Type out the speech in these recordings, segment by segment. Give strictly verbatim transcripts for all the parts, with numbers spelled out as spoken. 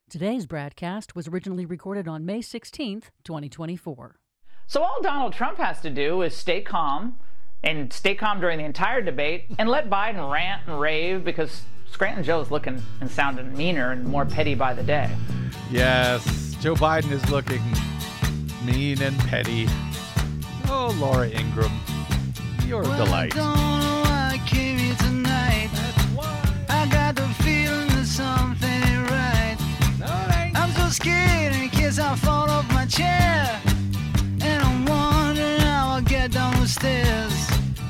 Today's broadcast was originally recorded on May sixteenth, twenty twenty-four. So all Donald Trump has to do is stay calm and stay calm during the entire debate and let Biden rant and rave because Scranton Joe's looking and sounding meaner and more petty by the day. Yes, Joe Biden is looking mean and petty. Oh, Laura Ingraham, you're a well, delight. I don't know why I came here tonight. That's why. I got the feeling that something ain't right. No, it ain't. I'm so scared in case I fall off my chair. And I'm wondering how I'll get down the stairs.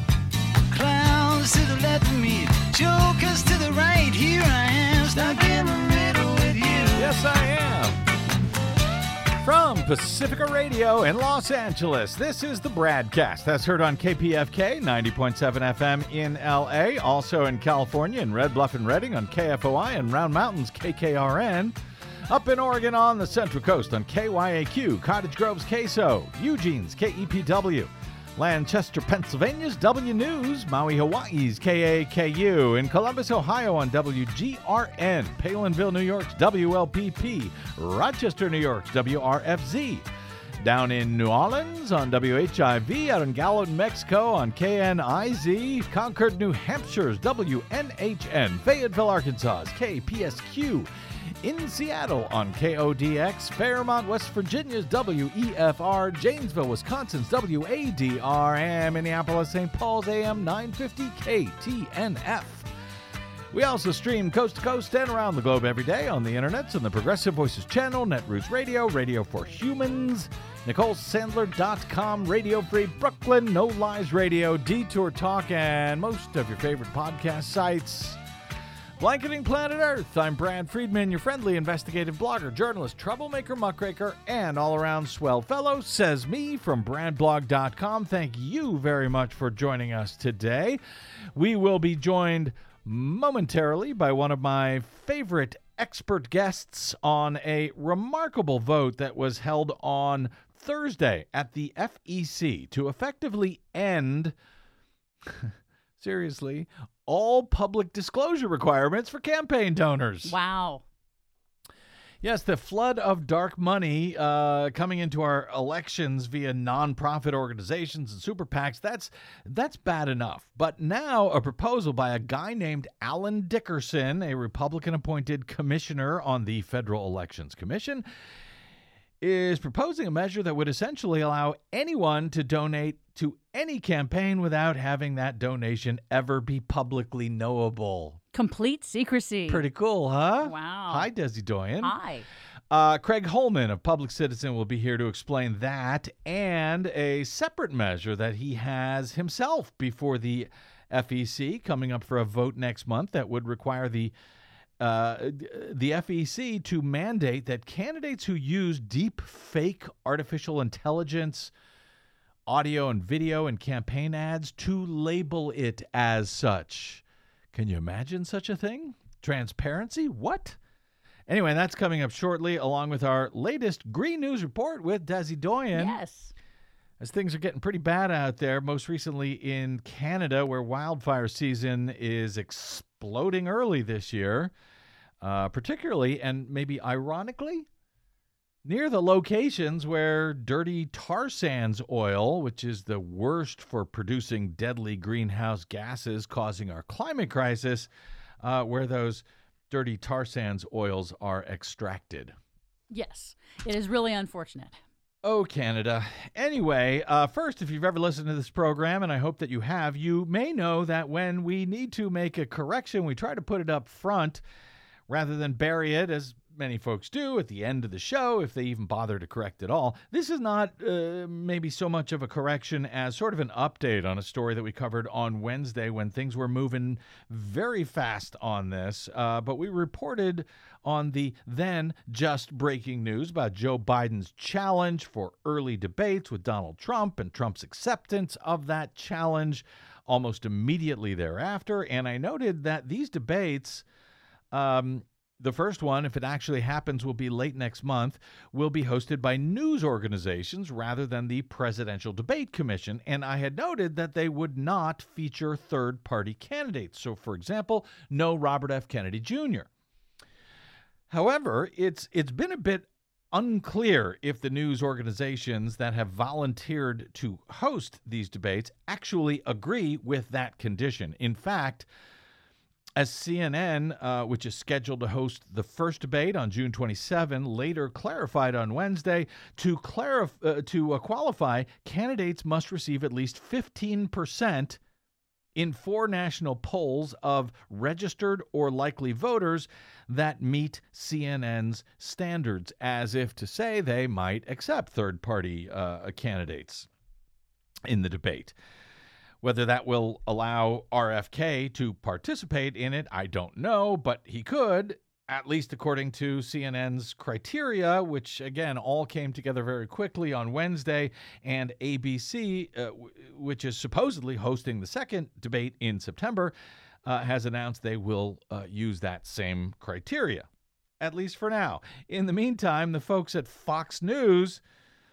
Clowns to the left of me, jokers to the right. Here I am, stuck in the middle with you. Yes, I am. From Pacifica Radio in Los Angeles, this is the Bradcast. That's heard on K P F K ninety point seven F M in L A, also in California in Red Bluff and Redding on K F O I, and Round Mountains K K R N. Up in Oregon on the Central Coast on K Y A Q, Cottage Grove's K S O, Eugene's K E P W, Lancaster, Pennsylvania's W News, Maui, Hawaii's K A K U, in Columbus, Ohio on W G R N, Palinville, New York's W L P P, Rochester, New York's W R F Z, down in New Orleans on W H I V, out in Gallatin, Mexico on K N I Z, Concord, New Hampshire's W N H N, Fayetteville, Arkansas's K P S Q, in Seattle on K O D X, Fairmont, West Virginia's W E F R, Janesville, Wisconsin's W A D R, and Minneapolis, Saint Paul's A M nine fifty K T N F. We also stream coast to coast and around the globe every day on the internets on the Progressive Voices channel, Netroots Radio, Radio for Humans, Nicole Sandler dot com, Radio Free Brooklyn, No Lies Radio, Detour Talk, and most of your favorite podcast sites. Blanketing Planet Earth, I'm Brad Friedman, your friendly investigative blogger, journalist, troublemaker, muckraker, and all-around swell fellow, says me from brad blog dot com. Thank you very much for joining us today. We will be joined momentarily by one of my favorite expert guests on a remarkable vote that was held on Thursday at the F E C to effectively end, seriously, all public disclosure requirements for campaign donors. Wow. Yes, the flood of dark money uh, coming into our elections via nonprofit organizations and super PACs, that's, that's bad enough. But now a proposal by a guy named Alan Dickerson, a Republican-appointed commissioner on the Federal Elections Commission, is proposing a measure that would essentially allow anyone to donate to any campaign without having that donation ever be publicly knowable. Complete secrecy. Pretty cool, huh? Wow. Hi, Desi Doyen. Hi. Uh, Craig Holman of Public Citizen will be here to explain that and a separate measure that he has himself before the F E C coming up for a vote next month that would require the Uh, the F E C to mandate that candidates who use deep fake artificial intelligence audio and video and campaign ads to label it as such. Can you imagine such a thing? Transparency? What? Anyway, that's coming up shortly, along with our latest Green News Report with Desi Doyen. Yes. As things are getting pretty bad out there, most recently in Canada, where wildfire season is exploding early this year, uh, particularly and maybe ironically, near the locations where dirty tar sands oil, which is the worst for producing deadly greenhouse gases causing our climate crisis, uh, where those dirty tar sands oils are extracted. Yes. It is really unfortunate. Oh, Canada. Anyway, uh, first, if you've ever listened to this program, and I hope that you have, you may know that when we need to make a correction, we try to put it up front rather than bury it, as many folks do, at the end of the show, if they even bother to correct at all. This is not uh, maybe so much of a correction as sort of an update on a story that we covered on Wednesday when things were moving very fast on this. Uh, but we reported on the then just breaking news about Joe Biden's challenge for early debates with Donald Trump and Trump's acceptance of that challenge almost immediately thereafter. And I noted that these debates, um, the first one, if it actually happens, will be late next month, will be hosted by news organizations rather than the Presidential Debate Commission. And I had noted that they would not feature third-party candidates. So, for example, no Robert F. Kennedy Junior However, it's it's been a bit unclear if the news organizations that have volunteered to host these debates actually agree with that condition. In fact, as C N N, uh, which is scheduled to host the first debate on June twenty-seventh, later clarified on Wednesday, to clarif- uh, to uh, qualify, candidates must receive at least fifteen percent in four national polls of registered or likely voters that meet C N N's standards, as if to say they might accept third-party uh, candidates in the debate. Whether that will allow R F K to participate in it, I don't know, but he could, at least according to C N N's criteria, which, again, all came together very quickly on Wednesday, and A B C, uh, w- which is supposedly hosting the second debate in September, uh, has announced they will uh, use that same criteria, at least for now. In the meantime, the folks at Fox News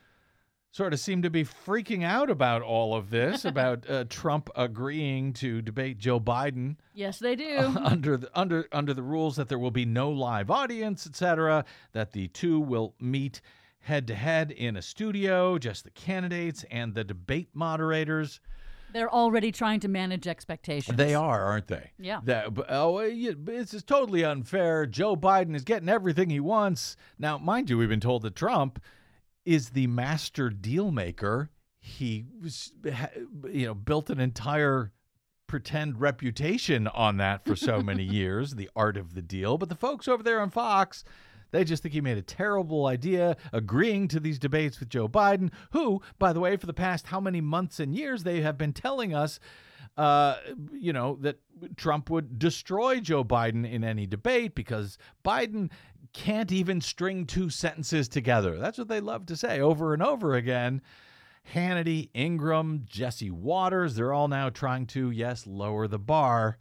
sort of seem to be freaking out about all of this, about uh, Trump agreeing to debate Joe Biden. Yes, they do. Uh, under the under under the rules that there will be no live audience, et cetera, that the two will meet head to head in a studio, just the candidates and the debate moderators. They're already trying to manage expectations. They are, aren't they? Yeah. That, but, oh, yeah, this is totally unfair. Joe Biden is getting everything he wants. Now, mind you, we've been told that Trump is the master deal maker. He was, you know, built an entire pretend reputation on that for so many years, the art of the deal. But the folks over there on Fox, they just think he made a terrible idea agreeing to these debates with Joe Biden, who, by the way, for the past how many months and years, they have been telling us, uh, you know, that Trump would destroy Joe Biden in any debate because Biden can't even string two sentences together. That's what they love to say over and over again. Hannity, Ingram, Jesse Waters, they're all now trying to, yes, lower the bar,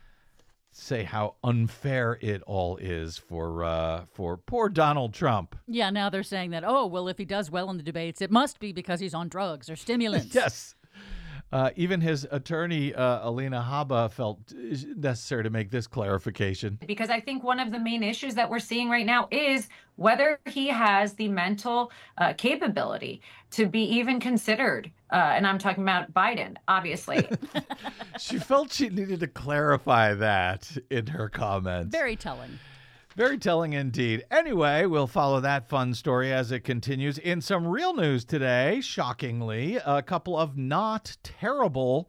say how unfair it all is for uh, for poor Donald Trump. Yeah, now they're saying that, oh, well, if he does well in the debates, it must be because he's on drugs or stimulants. Yes. Uh, even his attorney, uh, Alina Habba, felt necessary to make this clarification. Because I think one of the main issues that we're seeing right now is whether he has the mental uh, capability to be even considered. Uh, and I'm talking about Biden, obviously. She felt she needed to clarify that in her comments. Very telling. Very telling indeed. Anyway, we'll follow that fun story as it continues. In some real news today, shockingly, a couple of not terrible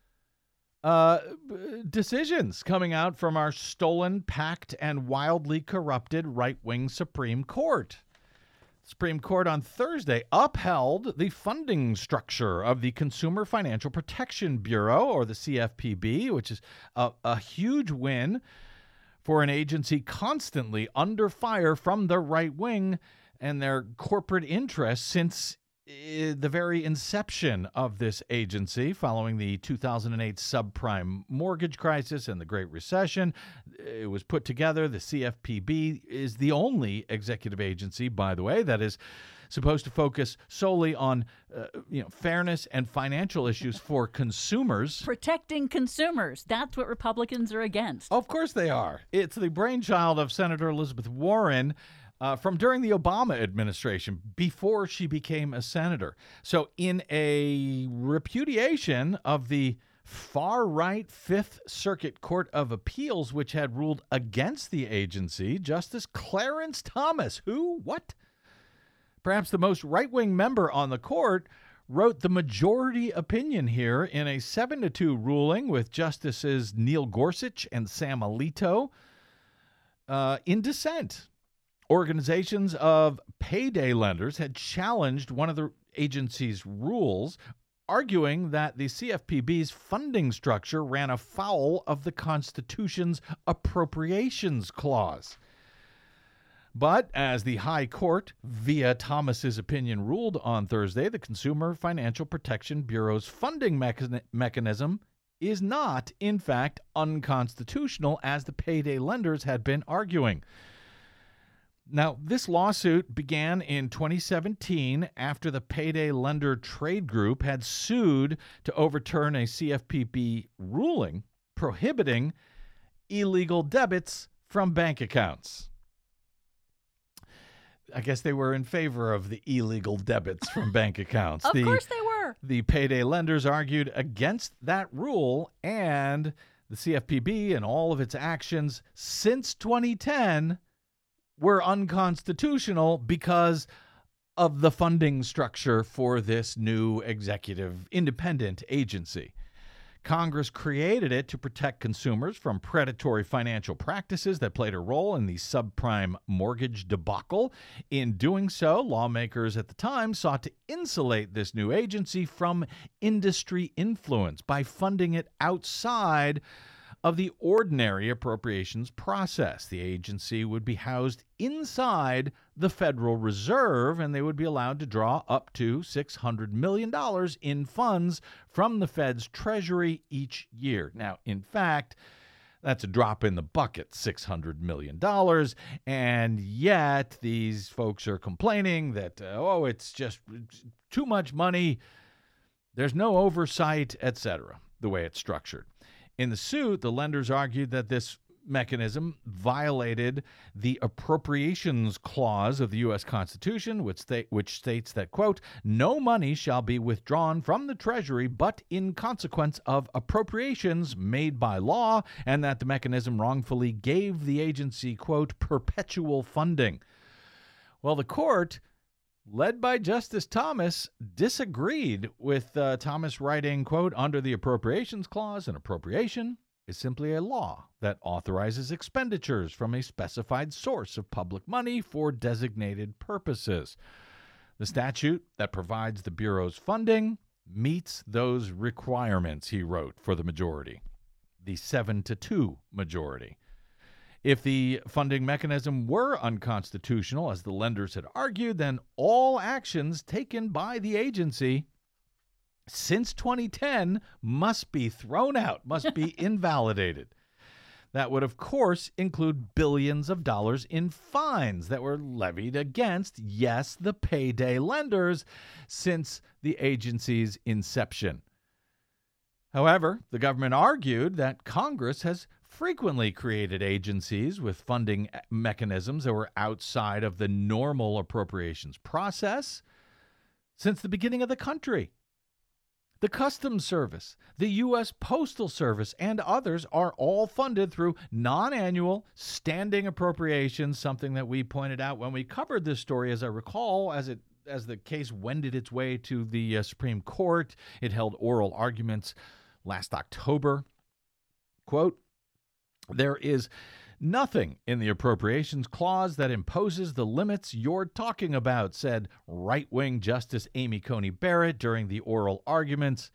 uh, decisions coming out from our stolen, packed, and wildly corrupted right-wing Supreme Court. Supreme Court on Thursday upheld the funding structure of the Consumer Financial Protection Bureau, or the C F P B, which is a, a huge win for an agency constantly under fire from the right wing and their corporate interests since uh, the very inception of this agency following the two thousand eight subprime mortgage crisis and the Great Recession. It was put together. The C F P B is the only executive agency, by the way, that is supposed to focus solely on uh, you know, fairness and financial issues for consumers. Protecting consumers. That's what Republicans are against. Of course they are. It's the brainchild of Senator Elizabeth Warren uh, from during the Obama administration, before she became a senator. So in a repudiation of the far-right Fifth Circuit Court of Appeals, which had ruled against the agency, Justice Clarence Thomas, who, what? Perhaps the most right-wing member on the court, wrote the majority opinion here in a seven to two ruling with Justices Neil Gorsuch and Sam Alito uh, in dissent. Organizations of payday lenders had challenged one of the agency's rules, arguing that the C F P B's funding structure ran afoul of the Constitution's appropriations clause. But as the High Court, via Thomas's opinion, ruled on Thursday, the Consumer Financial Protection Bureau's funding mechan- mechanism is not, in fact, unconstitutional, as the payday lenders had been arguing. Now, this lawsuit began in twenty seventeen after the Payday Lender Trade Group had sued to overturn a C F P B ruling prohibiting illegal debits from bank accounts. I guess they were in favor of the illegal debits from bank accounts. Of the, course they were. The payday lenders argued against that rule, and the C F P B and all of its actions since twenty ten were unconstitutional because of the funding structure for this new executive independent agency. Congress created it to protect consumers from predatory financial practices that played a role in the subprime mortgage debacle. In doing so, lawmakers at the time sought to insulate this new agency from industry influence by funding it outside of the ordinary appropriations process. The agency would be housed inside the Federal Reserve, and they would be allowed to draw up to six hundred million dollars in funds from the Fed's Treasury each year. Now, in fact, that's a drop in the bucket, six hundred million dollars, and yet these folks are complaining that, uh, oh, it's just too much money, there's no oversight, et cetera, the way it's structured. In the suit, the lenders argued that this mechanism violated the appropriations clause of the U S Constitution, which, sta- which states that, quote, no money shall be withdrawn from the Treasury but in consequence of appropriations made by law, and that the mechanism wrongfully gave the agency, quote, perpetual funding. Well, the court, led by Justice Thomas, disagreed with uh, Thomas writing, quote, under the appropriations clause, an appropriation is simply a law that authorizes expenditures from a specified source of public money for designated purposes. The statute that provides the Bureau's funding meets those requirements, he wrote for the majority, the seven to two majority. If the funding mechanism were unconstitutional, as the lenders had argued, then all actions taken by the agency since twenty ten must be thrown out, must be invalidated. That would, of course, include billions of dollars in fines that were levied against, yes, the payday lenders since the agency's inception. However, the government argued that Congress has frequently created agencies with funding mechanisms that were outside of the normal appropriations process since the beginning of the country. The Customs Service, the U S Postal Service, and others are all funded through non-annual standing appropriations, something that we pointed out when we covered this story, as I recall, as it as the case wended its way to the uh, Supreme Court. It held oral arguments last October. Quote, there is nothing in the appropriations clause that imposes the limits you're talking about, said right-wing Justice Amy Coney Barrett during the oral arguments.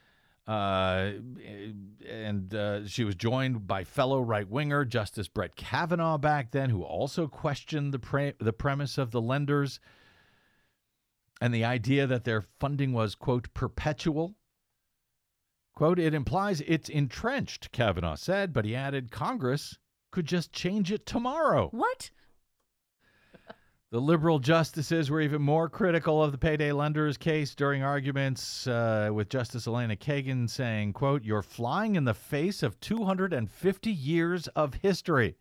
Uh, and uh, she was joined by fellow right-winger Justice Brett Kavanaugh back then, who also questioned the pre- the premise of the lenders and the idea that their funding was, quote, perpetual. Quote, it implies it's entrenched, Kavanaugh said, but he added Congress could just change it tomorrow. What? The liberal justices were even more critical of the payday lenders case during arguments, uh, with Justice Elena Kagan saying, quote, you're flying in the face of two hundred fifty years of history.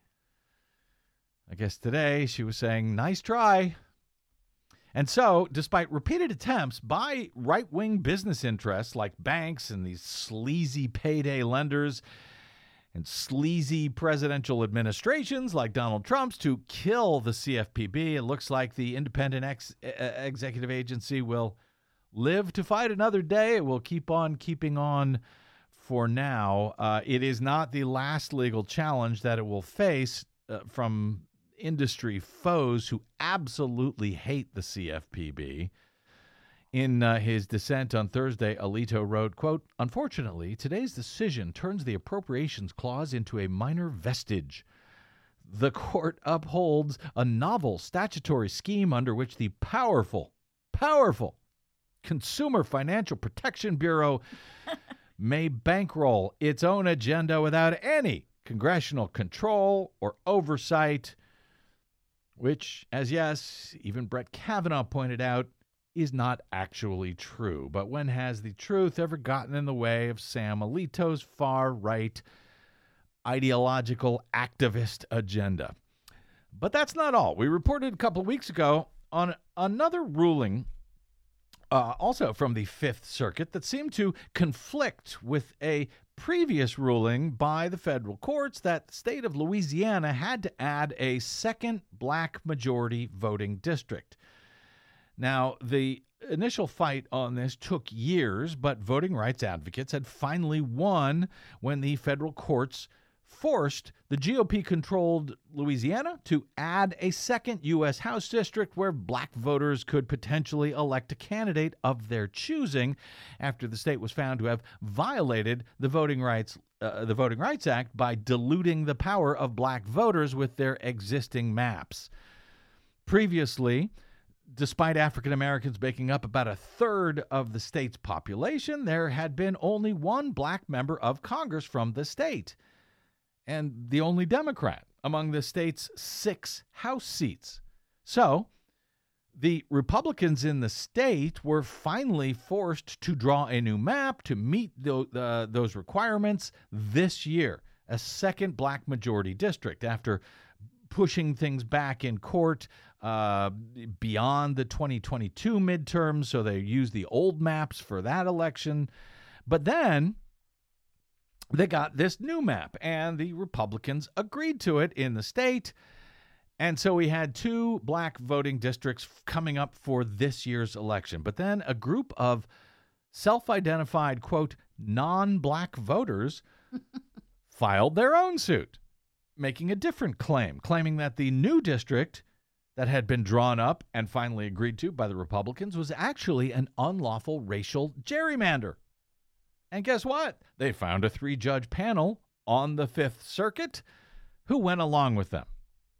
I guess today she was saying, nice try. And so, despite repeated attempts by right-wing business interests like banks and these sleazy payday lenders and sleazy presidential administrations like Donald Trump's to kill the C F P B, it looks like the independent ex- executive agency will live to fight another day. It will keep on keeping on for now. Uh, it is not the last legal challenge that it will face uh, from industry foes who absolutely hate the C F P B. In uh, his dissent on Thursday, Alito wrote, quote, unfortunately, today's decision turns the appropriations clause into a minor vestige. The court upholds a novel statutory scheme under which the powerful, powerful Consumer Financial Protection Bureau may bankroll its own agenda without any congressional control or oversight, which, as yes, even Brett Kavanaugh pointed out, is not actually true. But when has the truth ever gotten in the way of Sam Alito's far-right ideological activist agenda? But that's not all. We reported a couple of weeks ago on another ruling, uh, also from the Fifth Circuit, that seemed to conflict with a previous ruling by the federal courts that the state of Louisiana had to add a second black majority voting district. Now, the initial fight on this took years, but voting rights advocates had finally won when the federal courts forced the G O P-controlled Louisiana to add a second U S House district where black voters could potentially elect a candidate of their choosing after the state was found to have violated the Voting Rights uh, the Voting Rights Act by diluting the power of black voters with their existing maps. Previously, despite African Americans making up about a third of the state's population, there had been only one black member of Congress from the state, and the only Democrat among the state's six House seats. So the Republicans in the state were finally forced to draw a new map to meet the, uh, those requirements this year, a second black majority district, after pushing things back in court uh, beyond the twenty twenty-two midterms. So they used the old maps for that election. But then they got this new map, and the Republicans agreed to it in the state. And so we had two black voting districts coming up for this year's election. But then a group of self-identified, quote, non-black voters filed their own suit, making a different claim, claiming that the new district that had been drawn up and finally agreed to by the Republicans was actually an unlawful racial gerrymander. And guess what? They found a three-judge panel on the Fifth Circuit who went along with them.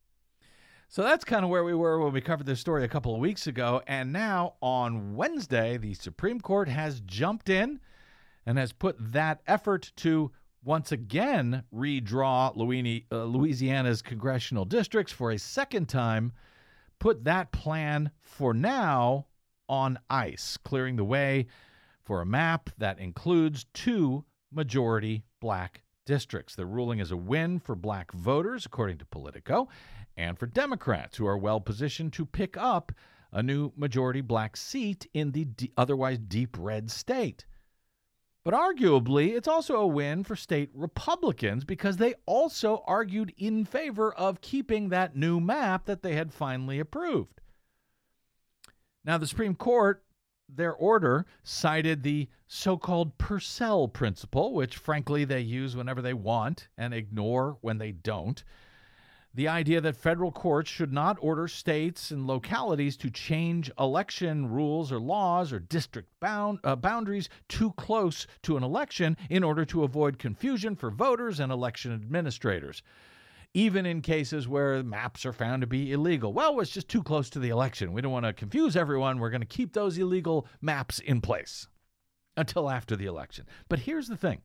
So that's kind of where we were when we covered this story a couple of weeks ago. And now on Wednesday, the Supreme Court has jumped in and has put that effort to once again redraw Louisiana's congressional districts for a second time, put that plan for now on ice, clearing the way for a map that includes two majority black districts. The ruling is a win for black voters, according to Politico, and for Democrats, who are well positioned to pick up a new majority black seat in the d- otherwise deep red state. But arguably, it's also a win for state Republicans because they also argued in favor of keeping that new map that they had finally approved. Now, the Supreme Court, their order, cited the so-called Purcell principle, which, frankly, they use whenever they want and ignore when they don't. The idea that federal courts should not order states and localities to change election rules or laws or district bound, uh, boundaries too close to an election in order to avoid confusion for voters and election administrators, even in cases where maps are found to be illegal. Well, it's just too close to the election. We don't want to confuse everyone. We're going to keep those illegal maps in place until after the election. But here's the thing.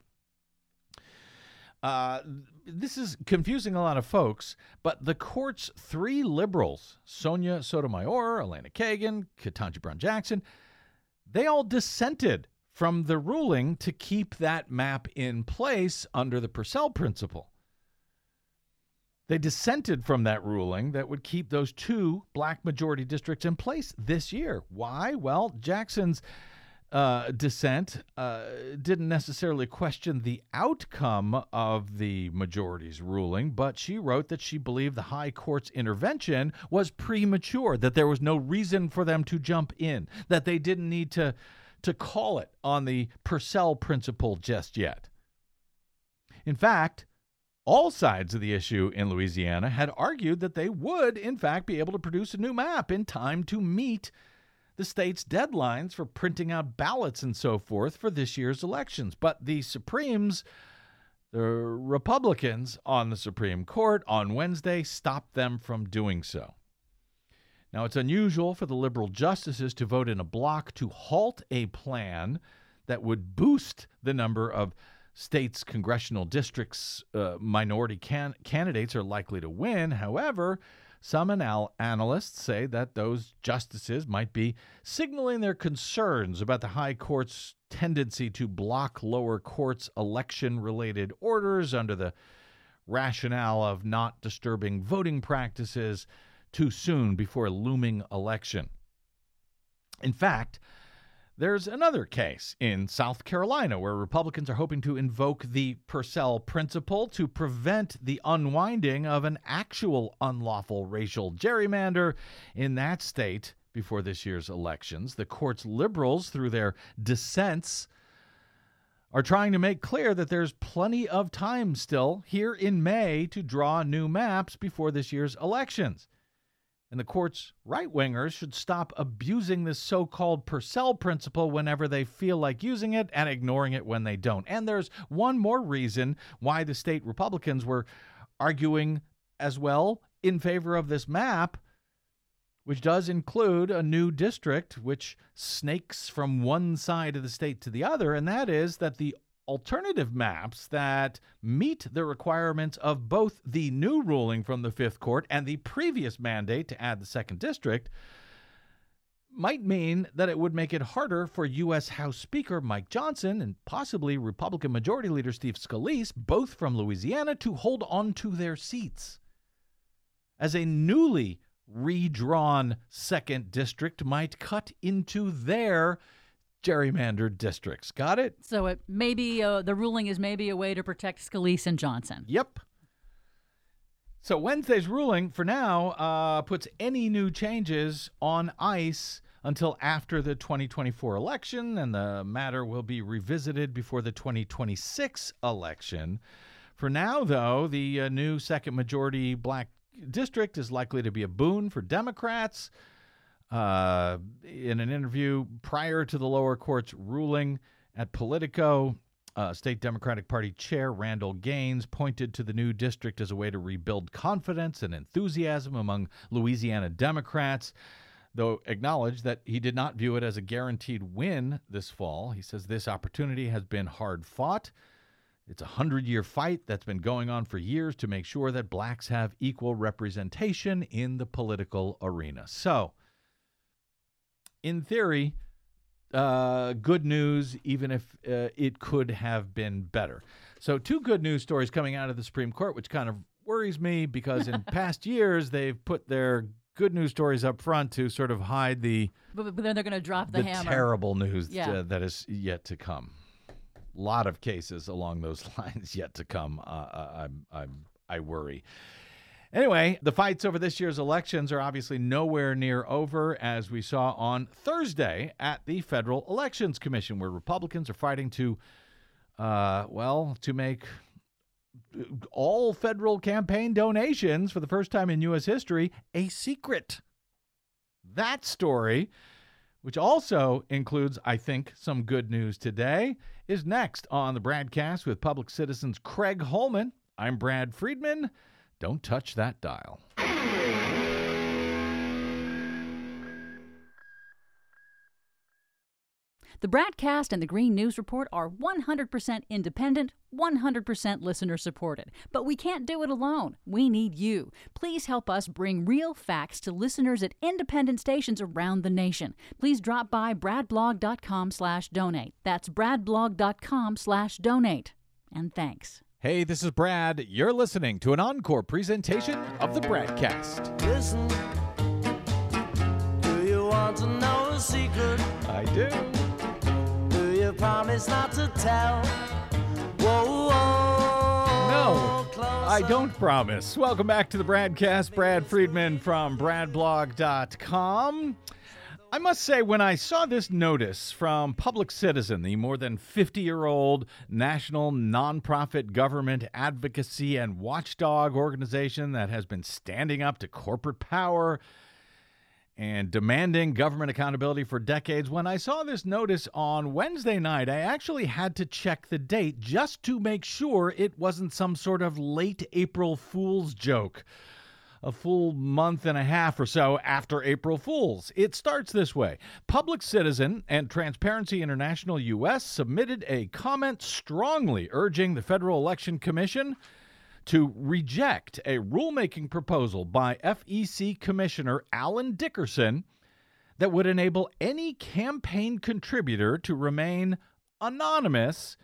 Uh, this is confusing a lot of folks, but the court's three liberals, Sonia Sotomayor, Elena Kagan, Ketanji Brown Jackson, they all dissented from the ruling to keep that map in place under the Purcell principle. They dissented from that ruling that would keep those two black majority districts in place this year. Why? Well, Jackson's Uh, dissent uh, didn't necessarily question the outcome of the majority's ruling, but she wrote that she believed the high court's intervention was premature, that there was no reason for them to jump in, that they didn't need to, to call it on the Purcell principle just yet. In fact, all sides of the issue in Louisiana had argued that they would, in fact, be able to produce a new map in time to meet the state's deadlines for printing out ballots and so forth for this year's elections. But the Supremes, the Republicans on the Supreme Court on Wednesday, stopped them from doing so. Now, it's unusual for the liberal justices to vote in a block to halt a plan that would boost the number of states' congressional districts uh, minority can- candidates are likely to win. However, some anal- analysts say that those justices might be signaling their concerns about the high court's tendency to block lower courts' election-related orders under the rationale of not disturbing voting practices too soon before a looming election. In fact, there's another case in South Carolina where Republicans are hoping to invoke the Purcell principle to prevent the unwinding of an actual unlawful racial gerrymander in that state before this year's elections. The court's liberals, through their dissents, are trying to make clear that there's plenty of time still here in May to draw new maps before this year's elections. And the court's right-wingers should stop abusing this so-called Purcell principle whenever they feel like using it and ignoring it when they don't. And there's one more reason why the state Republicans were arguing as well in favor of this map, which does include a new district which snakes from one side of the state to the other, and that is that the alternative maps that meet the requirements of both the new ruling from the Fifth Court and the previous mandate to add the second district might mean that it would make it harder for U S House Speaker Mike Johnson and possibly Republican Majority Leader Steve Scalise, both from Louisiana, to hold on to their seats, as a newly redrawn second district might cut into their gerrymandered districts. Got it? So it maybe uh, the ruling is maybe a way to protect Scalise and Johnson. Yep. So Wednesday's ruling, for now, uh, puts any new changes on ice until after the twenty twenty-four election, and the matter will be revisited before the twenty twenty-six election. For now, though, the uh, new second majority black district is likely to be a boon for Democrats. Uh, in an interview prior to the lower court's ruling at Politico, uh, State Democratic Party Chair Randall Gaines pointed to the new district as a way to rebuild confidence and enthusiasm among Louisiana Democrats, though acknowledged that he did not view it as a guaranteed win this fall. He says this opportunity has been hard fought. It's a hundred-year fight that's been going on for years to make sure that blacks have equal representation in the political arena. So, in theory, uh, good news, even if uh, it could have been better. So two good news stories coming out of the Supreme Court, which kind of worries me because in past years they've put their good news stories up front to sort of hide the But, but then they're going to drop the, the hammer. terrible news Yeah. uh, that is yet to come. A lot of cases along those lines yet to come. Uh, I'm, I'm, I worry. Anyway, the fights over this year's elections are obviously nowhere near over, as we saw on Thursday at the Federal Elections Commission, where Republicans are fighting to, uh, well, to make all federal campaign donations for the first time in U S history a secret. That story, which also includes, I think, some good news today, is next on the Bradcast with Public Citizen's Craig Holman. I'm Brad Friedman. Don't touch that dial. The Bradcast and the Green News Report are one hundred percent independent, one hundred percent listener supported. But we can't do it alone. We need you. Please help us bring real facts to listeners at independent stations around the nation. Please drop by bradblog.com slash donate. That's bradblog.com slash donate. And thanks. Hey, this is Brad. You're listening to an encore presentation of the Bradcast. Listen, do you want to know a secret? I do. Do you promise not to tell? Whoa, whoa. No, closer. I don't promise. Welcome back to the Bradcast. Brad Friedman from bradblog dot com. I must say, when I saw this notice from Public Citizen, the more than fifty-year-old national nonprofit government advocacy and watchdog organization that has been standing up to corporate power and demanding government accountability for decades, when I saw this notice on Wednesday night, I actually had to check the date just to make sure it wasn't some sort of late April Fool's joke. A full month and a half or so after April Fool's. It starts this way. Public Citizen and Transparency International U S submitted a comment strongly urging the Federal Election Commission to reject a rulemaking proposal by F E C Commissioner Alan Dickerson that would enable any campaign contributor to remain anonymous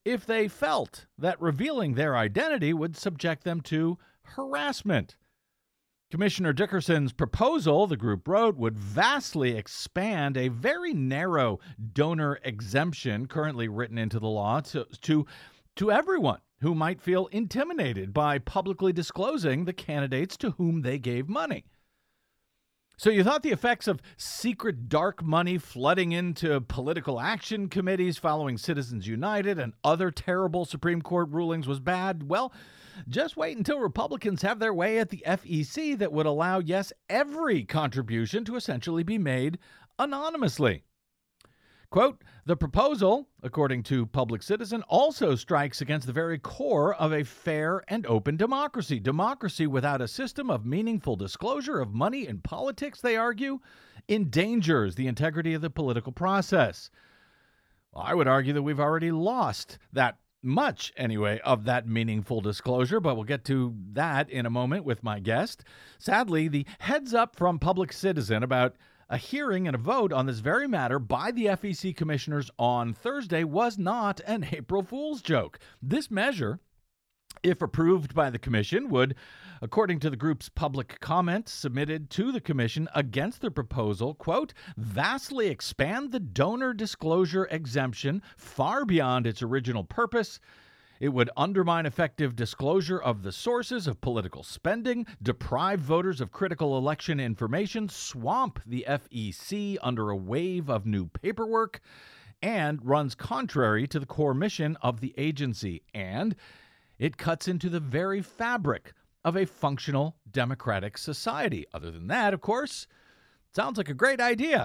if they felt that revealing their identity would subject them to harassment. Commissioner Dickerson's proposal, the group wrote, would vastly expand a very narrow donor exemption currently written into the law to, to, to everyone who might feel intimidated by publicly disclosing the candidates to whom they gave money. So you thought the effects of secret dark money flooding into political action committees following Citizens United and other terrible Supreme Court rulings was bad? Well, just wait until Republicans have their way at the F E C that would allow, yes, every contribution to essentially be made anonymously. Quote, the proposal, according to Public Citizen, also strikes against the very core of a fair and open democracy. Democracy without a system of meaningful disclosure of money in politics, they argue, endangers the integrity of the political process. Well, I would argue that we've already lost that much, anyway, of that meaningful disclosure, but we'll get to that in a moment with my guest. Sadly, the heads up from Public Citizen about a hearing and a vote on this very matter by the F E C commissioners on Thursday was not an April Fool's joke. This measure, if approved by the commission, would, according to the group's public comments submitted to the commission against the proposal, quote, vastly expand the donor disclosure exemption far beyond its original purpose. It would undermine effective disclosure of the sources of political spending, deprive voters of critical election information, swamp the F E C under a wave of new paperwork, and runs contrary to the core mission of the agency. And it cuts into the very fabric of a functional democratic society. Other than that, of course, sounds like a great idea.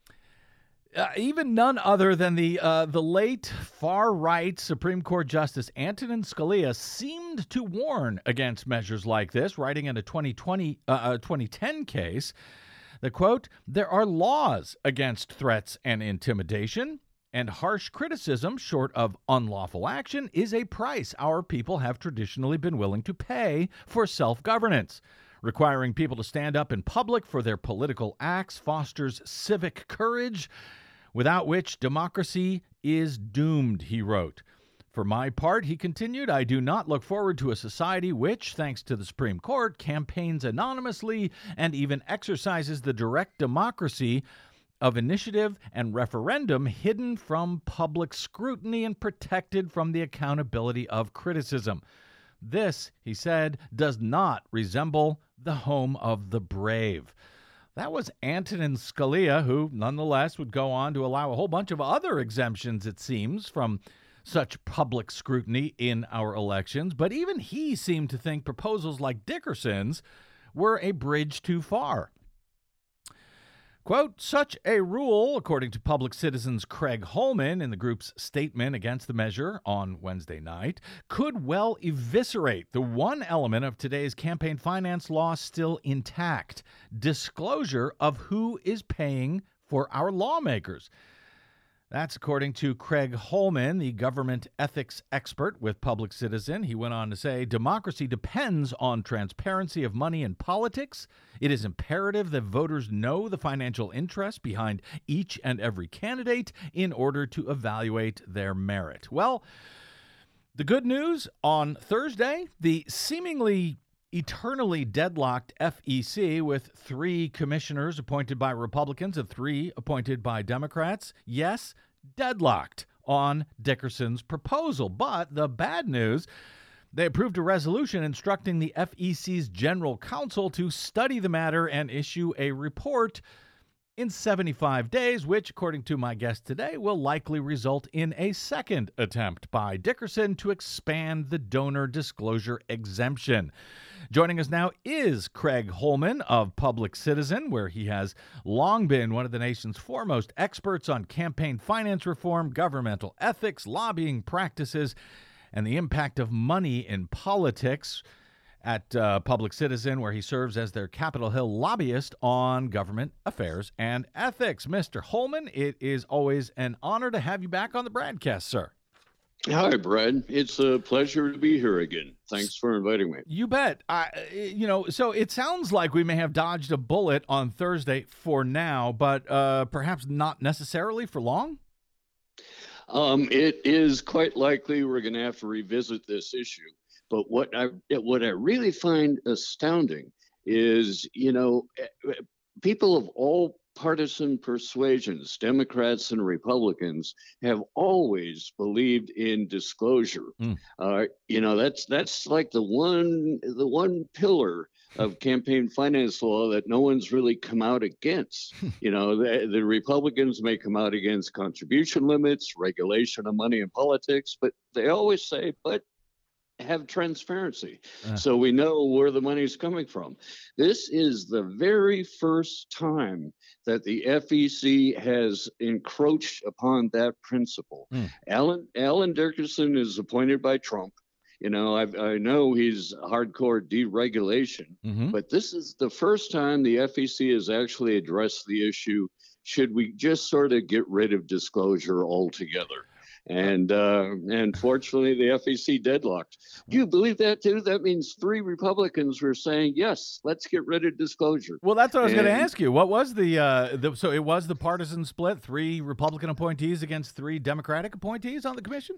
Uh, even none other than the uh, the late far-right Supreme Court Justice Antonin Scalia seemed to warn against measures like this, writing in a twenty twenty, uh, twenty ten case that, quote, there are laws against threats and intimidation, and harsh criticism short of unlawful action is a price our people have traditionally been willing to pay for self-governance. Requiring people to stand up in public for their political acts fosters civic courage, without which democracy is doomed, he wrote. For my part, he continued, I do not look forward to a society which, thanks to the Supreme Court, campaigns anonymously and even exercises the direct democracy of initiative and referendum hidden from public scrutiny and protected from the accountability of criticism. This, he said, does not resemble the home of the brave. That was Antonin Scalia, who nonetheless would go on to allow a whole bunch of other exemptions, it seems, from such public scrutiny in our elections. But even he seemed to think proposals like Dickerson's were a bridge too far. Quote, such a rule, according to Public Citizen's Craig Holman in the group's statement against the measure on Wednesday night, could well eviscerate the one element of today's campaign finance law still intact, disclosure of who is paying for our lawmakers. That's according to Craig Holman, the government ethics expert with Public Citizen. He went on to say, democracy depends on transparency of money in politics. It is imperative that voters know the financial interest behind each and every candidate in order to evaluate their merit. Well, the good news on Thursday, the seemingly eternally deadlocked F E C with three commissioners appointed by Republicans and three appointed by Democrats. Yes, deadlocked on Dickerson's proposal. But the bad news, they approved a resolution instructing the F E C's general counsel to study the matter and issue a report in seventy-five days, which, according to my guest today, will likely result in a second attempt by Dickerson to expand the donor disclosure exemption. Joining us now is Craig Holman of Public Citizen, where he has long been one of the nation's foremost experts on campaign finance reform, governmental ethics, lobbying practices, and the impact of money in politics. At uh, Public Citizen, where he serves as their Capitol Hill lobbyist on government affairs and ethics. Mister Holman, it is always an honor to have you back on the broadcast, sir. Hi, Brad. It's a pleasure to be here again. Thanks for inviting me. You bet. I, you know, so it sounds like we may have dodged a bullet on Thursday for now, but uh, perhaps not necessarily for long? Um, it is quite likely we're going to have to revisit this issue. But what I what I really find astounding is, you know, people of all partisan persuasions, Democrats and Republicans, have always believed in disclosure. Mm. Uh, you know, that's that's like the one the one pillar of campaign finance law that no one's really come out against. You know, the, the Republicans may come out against contribution limits, regulation of money in politics, but they always say, but have transparency uh. so we know where the money is coming from. This is the very first time that the F E C has encroached upon that principle. Mm. Alan Alan Dickerson is appointed by Trump. You know, I, I know he's hardcore deregulation, mm-hmm. but this is the first time the F E C has actually addressed the issue. Should we just sort of get rid of disclosure altogether? And uh, and fortunately, the F E C deadlocked. Do you believe that, too? That means three Republicans were saying, yes, let's get rid of disclosure. Well, that's what I was going to ask you. What was the, uh, the, so it was the partisan split, three Republican appointees against three Democratic appointees on the commission?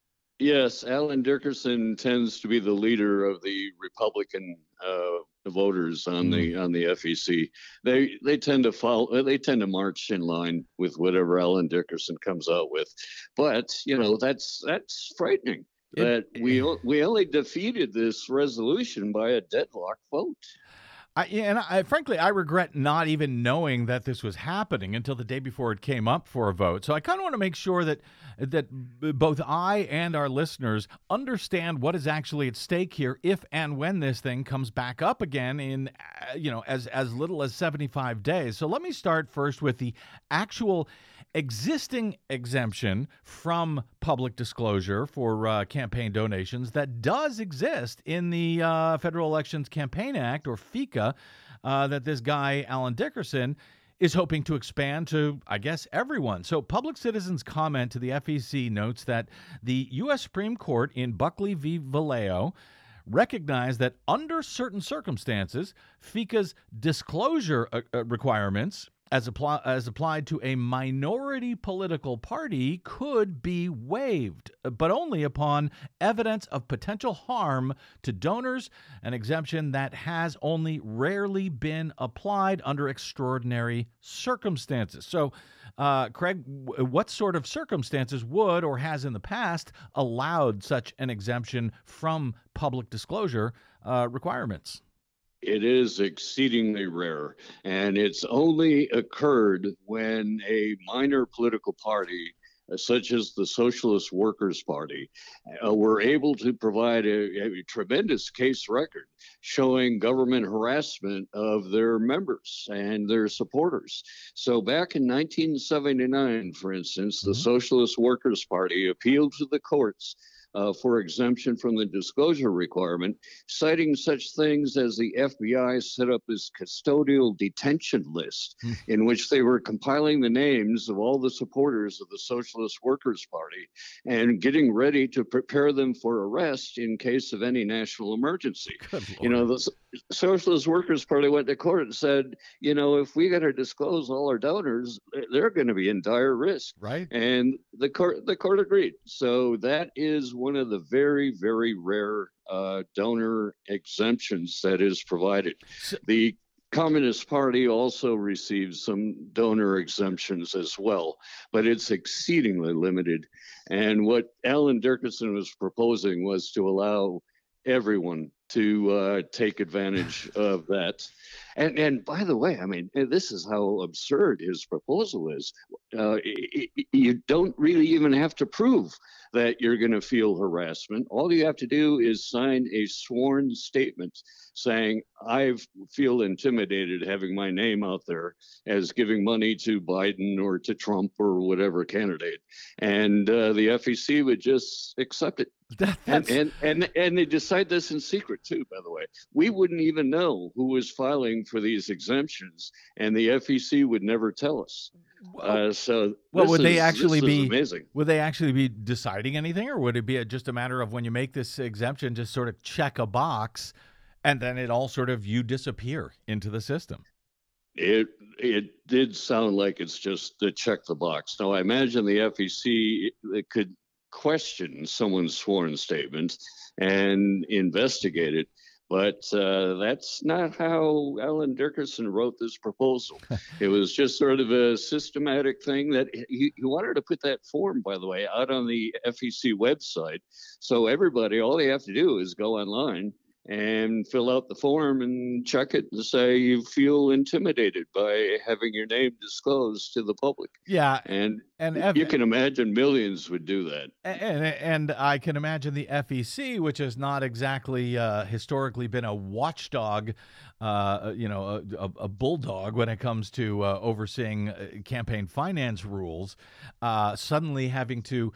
Yes, Alan Dickerson tends to be the leader of the Republican uh, voters on the on the F E C. They they tend to follow. They tend to march in line with whatever Alan Dickerson comes out with. But you know that's that's frightening it, that we we only defeated this resolution by a deadlock vote. I, and I, frankly, I regret not even knowing that this was happening until the day before it came up for a vote. So I kind of want to make sure that that both I and our listeners understand what is actually at stake here if and when this thing comes back up again in, uh, you know, as, as little as seventy-five days. So let me start first with the actual existing exemption from public disclosure for uh, campaign donations that does exist in the uh, Federal Elections Campaign Act, or FECA, uh, that this guy, Alan Dickerson, is hoping to expand to, I guess, everyone. So Public Citizen's comment to the F E C notes that the U S Supreme Court in Buckley v. Valeo recognized that under certain circumstances, FECA's disclosure uh, uh, requirements As, apply, as applied to a minority political party could be waived, but only upon evidence of potential harm to donors, an exemption that has only rarely been applied under extraordinary circumstances. So, uh, Craig, what sort of circumstances would or has in the past allowed such an exemption from public disclosure uh, requirements? It is exceedingly rare, and it's only occurred when a minor political party, uh, such as the Socialist Workers' Party, uh, were able to provide a, a tremendous case record showing government harassment of their members and their supporters. So back in nineteen seventy-nine, for instance, the mm-hmm. Socialist Workers' Party appealed to the courts Uh, for exemption from the disclosure requirement, citing such things as the F B I set up this custodial detention list mm. in which they were compiling the names of all the supporters of the Socialist Workers' Party and getting ready to prepare them for arrest in case of any national emergency. You know, the Socialist Workers' Party went to court and said, you know, if we got to disclose all our donors, they're going to be in dire risk. Right. And the court, the court agreed. So that is one of the very, very rare uh, donor exemptions that is provided. The Communist Party also receives some donor exemptions as well, but it's exceedingly limited. And what Alan Dickerson was proposing was to allow everyone to uh, take advantage of that. And and by the way, I mean, this is how absurd his proposal is. Uh, you don't really even have to prove that you're going to feel harassment. All you have to do is sign a sworn statement saying, I feel intimidated having my name out there as giving money to Biden or to Trump or whatever candidate. And uh, the F E C would just accept it. That, and, and and and they decide this in secret too, by the way. We wouldn't even know who was filing for these exemptions, and the F E C would never tell us. Uh, so well, would is, they actually be amazing. Would they actually be deciding anything, or would it be a, just a matter of when you make this exemption, just sort of check a box, and then it all sort of you disappear into the system? It it did sound like it's just to check the box. Now I imagine the F E C it could question someone's sworn statement and investigate it, but uh, that's not how Alan Dickerson wrote this proposal. It was just sort of a systematic thing that he, he wanted to put that form, by the way, out on the F E C website, so everybody, all they have to do is go online and fill out the form and check it and say you feel intimidated by having your name disclosed to the public. Yeah. And, and you F- can imagine millions would do that. And, and I can imagine the F E C, which has not exactly uh, historically been a watchdog, uh, you know, a, a bulldog when it comes to uh, overseeing campaign finance rules, uh, suddenly having to,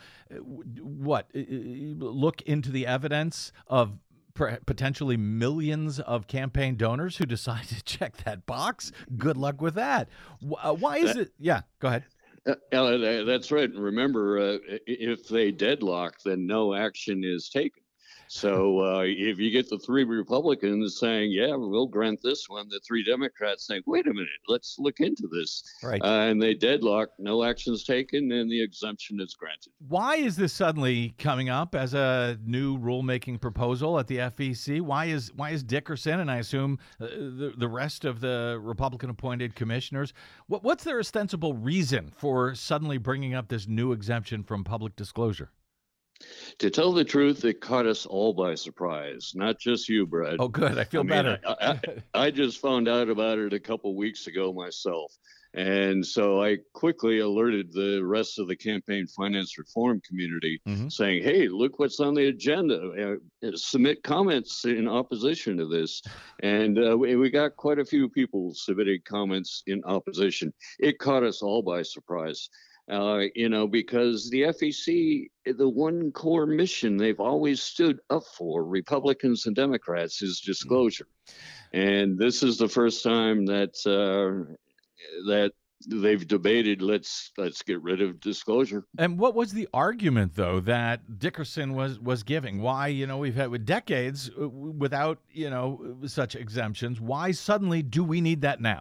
what, look into the evidence of potentially millions of campaign donors who decide to check that box. Good luck with that. Why is it? Yeah, go ahead. Uh, that's right. And remember, uh, if they deadlock, then no action is taken. So uh, if you get the three Republicans saying, yeah, we'll grant this one, the three Democrats saying, wait a minute, let's look into this. Right. Uh, and they deadlock, no action's taken, and the exemption is granted. Why is this suddenly coming up as a new rulemaking proposal at the F E C? Why is why is Dickerson, and I assume uh, the, the rest of the Republican-appointed commissioners, what, what's their ostensible reason for suddenly bringing up this new exemption from public disclosure? To tell the truth, it caught us all by surprise, not just you, Brad. Oh, good. I feel I mean, better. I, I, I just found out about it a couple weeks ago myself. And so I quickly alerted the rest of the campaign finance reform community mm-hmm. saying, hey, look what's on the agenda. Uh, submit comments in opposition to this. And uh, we, we got quite a few people submitting comments in opposition. It caught us all by surprise. Uh, you know, because the F E C, the one core mission they've always stood up for, Republicans and Democrats, is disclosure. And this is the first time that uh, that they've debated let's let's get rid of disclosure. And what was the argument, though, that Dickerson was was giving? Why, you know, we've had with decades without, you know, such exemptions. Why suddenly do we need that now?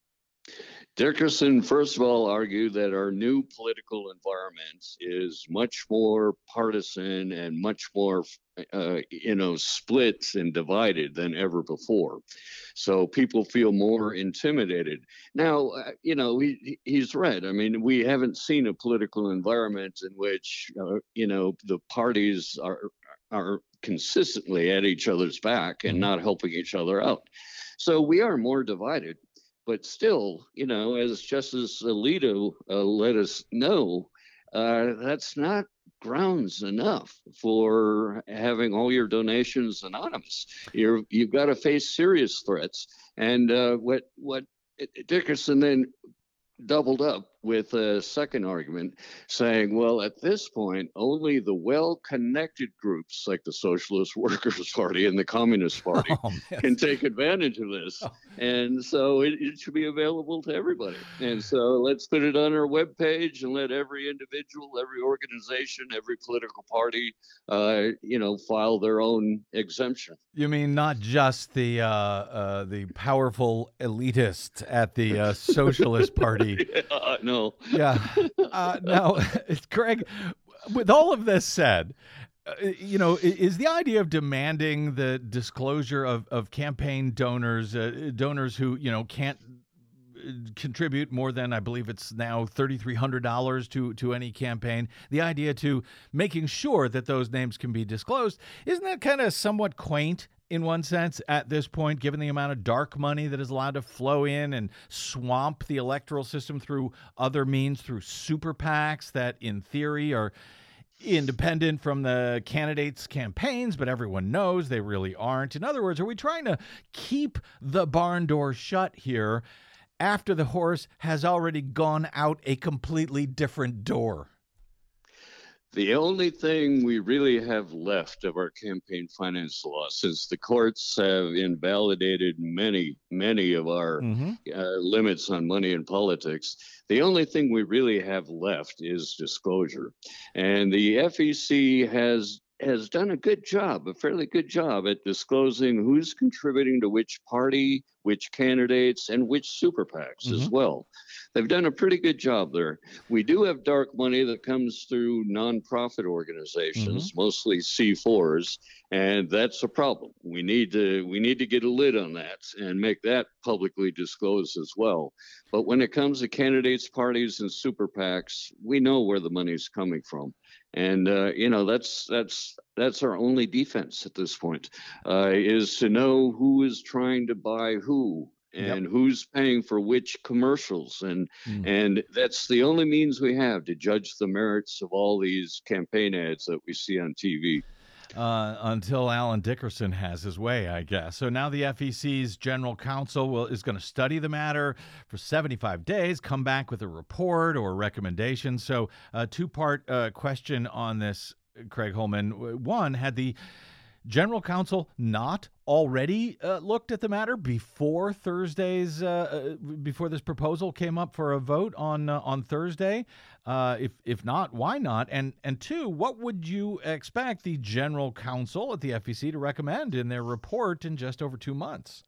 Dickerson, first of all, argued that our new political environment is much more partisan and much more, uh, you know, split and divided than ever before. So people feel more intimidated. Now, uh, you know, he, he's right. I mean, we haven't seen a political environment in which, uh, you know, the parties are are consistently at each other's back and not helping each other out. So we are more divided. But still, you know, as Justice Alito uh, let us know, uh, that's not grounds enough for having all your donations anonymous. You're, you've got to face serious threats. And uh, what what Dickerson then doubled up with a second argument saying, well, at this point, only the well-connected groups like the Socialist Workers' Party and the Communist Party oh, can take advantage of this. Oh. And so it, it should be available to everybody. And so let's put it on our webpage and let every individual, every organization, every political party, uh, you know, file their own exemption. You mean not just the uh, uh, the powerful elitists at the uh, Socialist Party? uh, no. Yeah. Uh, now, Greg, with all of this said, uh, you know, is the idea of demanding the disclosure of, of campaign donors, uh, donors who, you know, can't contribute more than, I believe it's now three thousand three hundred dollars to, to any campaign, the idea to making sure that those names can be disclosed, isn't that kind of somewhat quaint in one sense at this point, given the amount of dark money that is allowed to flow in and swamp the electoral system through other means, through super PACs that in theory are independent from the candidates' campaigns, but everyone knows they really aren't? In other words, are we trying to keep the barn door shut here after the horse has already gone out a completely different door? The only thing we really have left of our campaign finance law, since the courts have invalidated many, many of our mm-hmm. uh, limits on money in politics, the only thing we really have left is disclosure. And the F E C has has done a good job, a fairly good job at disclosing who's contributing to which party, which candidates and which super PACs as well. They've done a pretty good job there. We do have dark money that comes through nonprofit organizations, mostly C fours, and that's a problem. We need to we need to get a lid on that and make that publicly disclosed as well. But when it comes to candidates, parties, and super PACs, we know where the money's coming from. And, uh, you know, that's that's that's our only defense at this point, uh, is to know who is trying to buy who and yep. who's paying for which commercials. And mm. and that's the only means we have to judge the merits of all these campaign ads that we see on T V. Uh, until Alan Dickerson has his way, I guess. So now the F E C's general counsel will, is going to study the matter for seventy-five days, come back with a report or recommendation. So a two-part uh, question on this, Craig Holman. One, had the general counsel not already uh, looked at the matter before Thursday's, uh, before this proposal came up for a vote on uh, on Thursday? Uh, if if not, why not? And and two, what would you expect the general counsel at the F E C to recommend in their report in just over two months?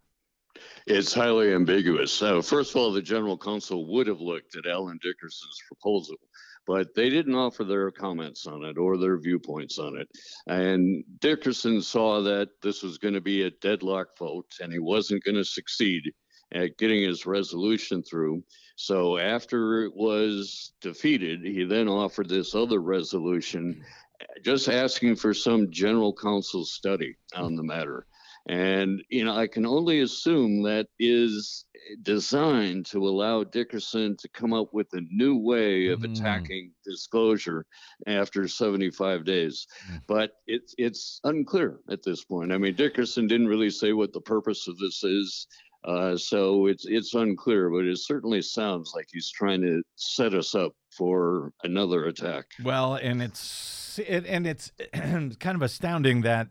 It's highly ambiguous. So first of all, the general counsel would have looked at Alan Dickerson's proposal, but they didn't offer their comments on it or their viewpoints on it. And Dickerson saw that this was going to be a deadlock vote and he wasn't going to succeed at getting his resolution through. So after it was defeated, he then offered this other resolution, just asking for some general counsel study on the matter. And, you know, I can only assume that is designed to allow Dickerson to come up with a new way of mm. attacking disclosure after seventy-five days. Mm. But it's it's unclear at this point. I mean, Dickerson didn't really say what the purpose of this is. Uh, so it's it's unclear, but it certainly sounds like he's trying to set us up for another attack. Well, and it's it, and it's kind of astounding that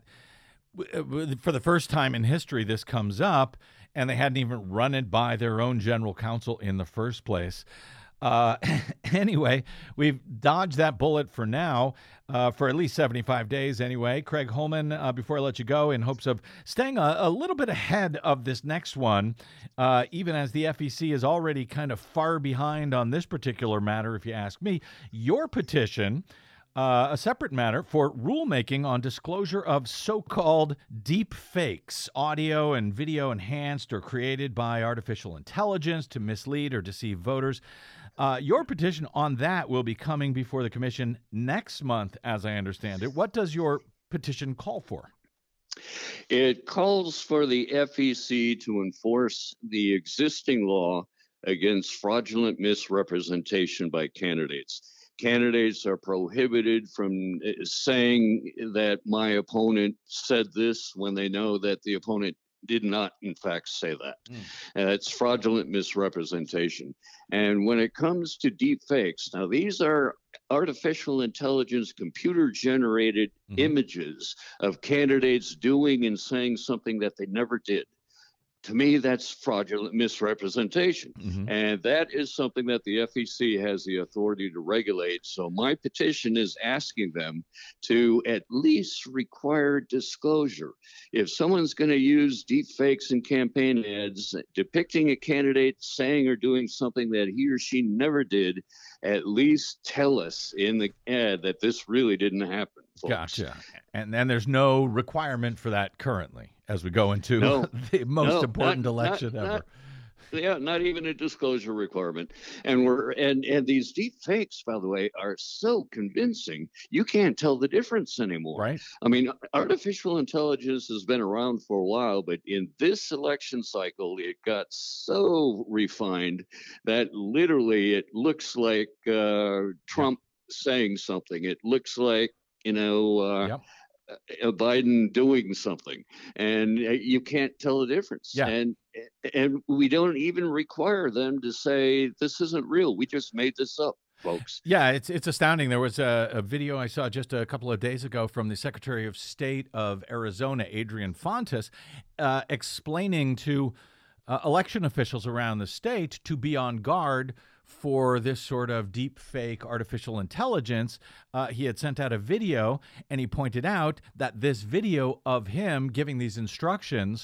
for the first time in history, this comes up, and they hadn't even run it by their own general counsel in the first place. Uh, anyway, we've dodged that bullet for now, uh, for at least seventy-five days anyway. Craig Holman, uh, before I let you go, in hopes of staying a, a little bit ahead of this next one, uh, even as the F E C is already kind of far behind on this particular matter, if you ask me, your petition, Uh, a separate matter for rulemaking on disclosure of so-called deep fakes, audio and video enhanced or created by artificial intelligence to mislead or deceive voters. Uh, your petition on that will be coming before the commission next month, as I understand it. What does your petition call for? It calls for the F E C to enforce the existing law against fraudulent misrepresentation by candidates. Candidates are prohibited from saying that my opponent said this when they know that the opponent did not, in fact, say that. Mm. Uh, it's fraudulent misrepresentation. And when it comes to deep fakes, now these are artificial intelligence, computer-generated mm-hmm. images of candidates doing and saying something that they never did. To me, that's fraudulent misrepresentation. Mm-hmm. And that is something that the F E C has the authority to regulate. So my petition is asking them to at least require disclosure. If someone's going to use deep fakes in campaign ads depicting a candidate saying or doing something that he or she never did, at least tell us in the ad that this really didn't happen, folks. Gotcha. And then there's no requirement for that currently as we go into no, the most no, important not, election not, ever. Not, yeah, not even a disclosure requirement. And we're and and these deep fakes, by the way, are so convincing you can't tell the difference anymore. Right. I mean, artificial intelligence has been around for a while, but in this election cycle, it got so refined that literally it looks like uh, Trump yep. saying something. It looks like, you know, uh, yep. Uh, Biden doing something, and uh, you can't tell the difference. Yeah. And and we don't even require them to say this isn't real. We just made this up, folks. Yeah, it's it's astounding. There was a, a video I saw just a couple of days ago from the Secretary of State of Arizona, Adrian Fontes, uh, explaining to uh, election officials around the state to be on guard for this sort of deep fake artificial intelligence. Uh, he had sent out a video, and he pointed out that this video of him giving these instructions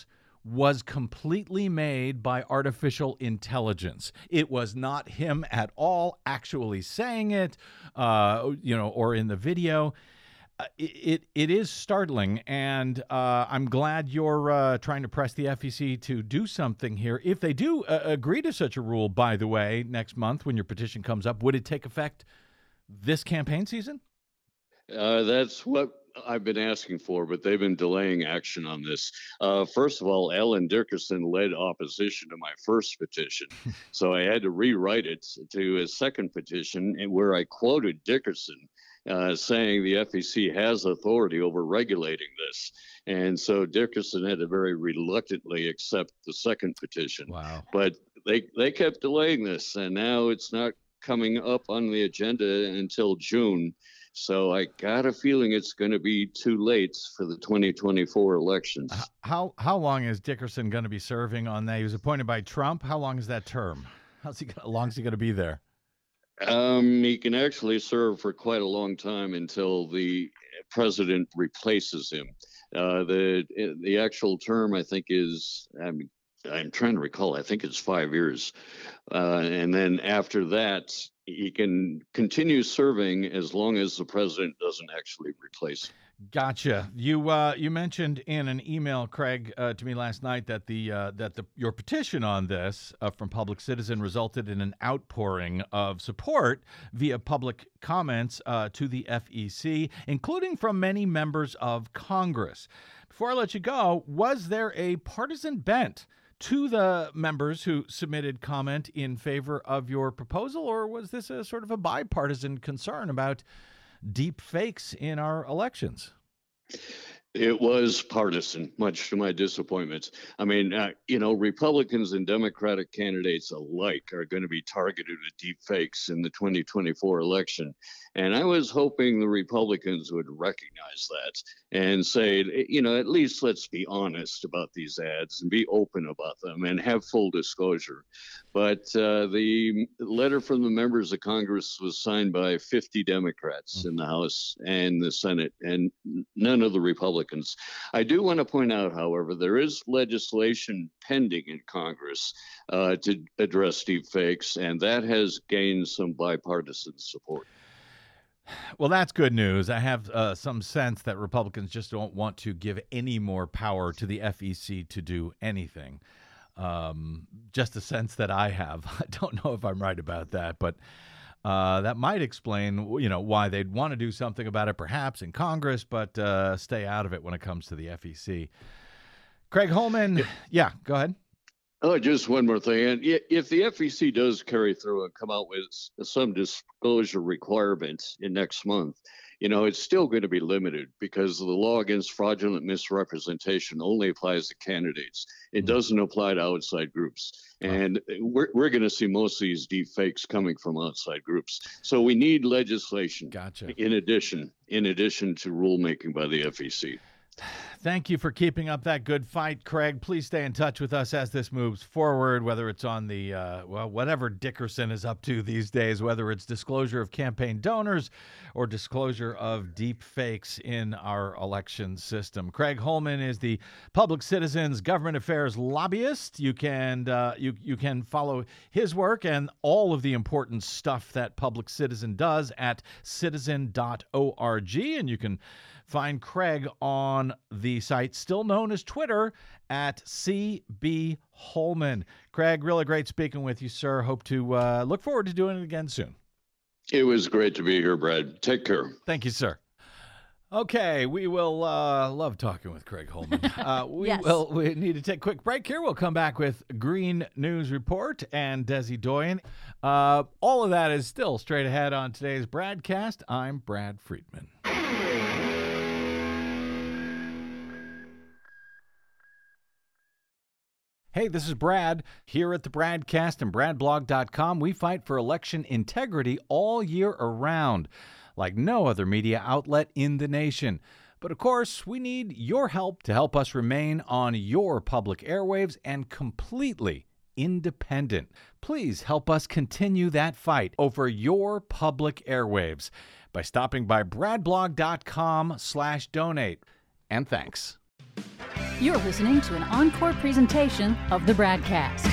was completely made by artificial intelligence. It was not him at all actually saying it, uh, you know, or in the video. Uh, it it is startling, and uh, I'm glad you're uh, trying to press the F E C to do something here. If they do uh, agree to such a rule, by the way, next month when your petition comes up, would it take effect this campaign season? Uh, that's what I've been asking for, but they've been delaying action on this. Uh, first of all, Alan Dickerson led opposition to my first petition, so I had to rewrite it to a second petition where I quoted Dickerson uh, saying the F E C has authority over regulating this. And so Dickerson had to very reluctantly accept the second petition. Wow. But they, they kept delaying this, and now it's not coming up on the agenda until June. So I got a feeling it's going to be too late for the twenty twenty-four elections. How how long is Dickerson going to be serving on that? He was appointed by Trump. How long is that term? How's he? How long is he going to be there? Um, he can actually serve for quite a long time until the president replaces him. Uh, the the actual term, I think, is I'm I'm trying to recall. I think it's five years, uh, and then after that, he can continue serving as long as the president doesn't actually replace him. Gotcha. You uh, you mentioned in an email, Craig, uh, to me last night that the uh, that the your petition on this uh, from Public Citizen resulted in an outpouring of support via public comments uh, to the F E C, including from many members of Congress. Before I let you go, was there a partisan bent to the members who submitted comment in favor of your proposal, or was this a sort of a bipartisan concern about deep fakes in our elections? It was partisan, much to my disappointment. I mean, uh, you know, Republicans and Democratic candidates alike are going to be targeted with deep fakes in the twenty twenty-four election. And I was hoping the Republicans would recognize that and say, you know, at least let's be honest about these ads and be open about them and have full disclosure. But uh, the letter from the members of Congress was signed by fifty Democrats in the House and the Senate, and none of the Republicans. I do want to point out, however, there is legislation pending in Congress uh, to address deep fakes, and that has gained some bipartisan support. Well, that's good news. I have uh, some sense that Republicans just don't want to give any more power to the F E C to do anything. Um, just a sense that I have. I don't know if I'm right about that, but uh, that might explain, you know, why they'd want to do something about it, perhaps in Congress, but uh, stay out of it when it comes to the F E C. Craig Holman, yeah, yeah go ahead. Oh, just one more thing. And if the F E C does carry through and come out with some disclosure requirements in next month, you know, it's still going to be limited because the law against fraudulent misrepresentation only applies to candidates. It doesn't apply to outside groups. And we're, we're going to see most of these deep fakes coming from outside groups. So we need legislation. Gotcha. In addition, in addition to rulemaking by the F E C. Thank you for keeping up that good fight, Craig. Please stay in touch with us as this moves forward, whether it's on the, uh, well, whatever Dickerson is up to these days, whether it's disclosure of campaign donors or disclosure of deep fakes in our election system. Craig Holman is the Public Citizen's government affairs lobbyist. You can, uh, you, you can follow his work and all of the important stuff that Public Citizen does at citizen dot org, and you can find Craig on the site still known as Twitter at C B Holman. Craig, really great speaking with you, sir. Hope to uh, look forward to doing it again soon. It was great to be here, Brad. Take care. Thank you, sir. Okay, we will uh, love talking with Craig Holman. Uh, we Yes. will. We need to take a quick break here. We'll come back with Green News Report and Desi Doyen. Uh, all of that is still straight ahead on today's Bradcast. I'm Brad Friedman. Hey, this is Brad. Here at the Bradcast and brad blog dot com, we fight for election integrity all year around, like no other media outlet in the nation. But of course, we need your help to help us remain on your public airwaves and completely independent. Please help us continue that fight over your public airwaves by stopping by brad blog dot com slash donate. And thanks. You're listening to an encore presentation of the BradCast.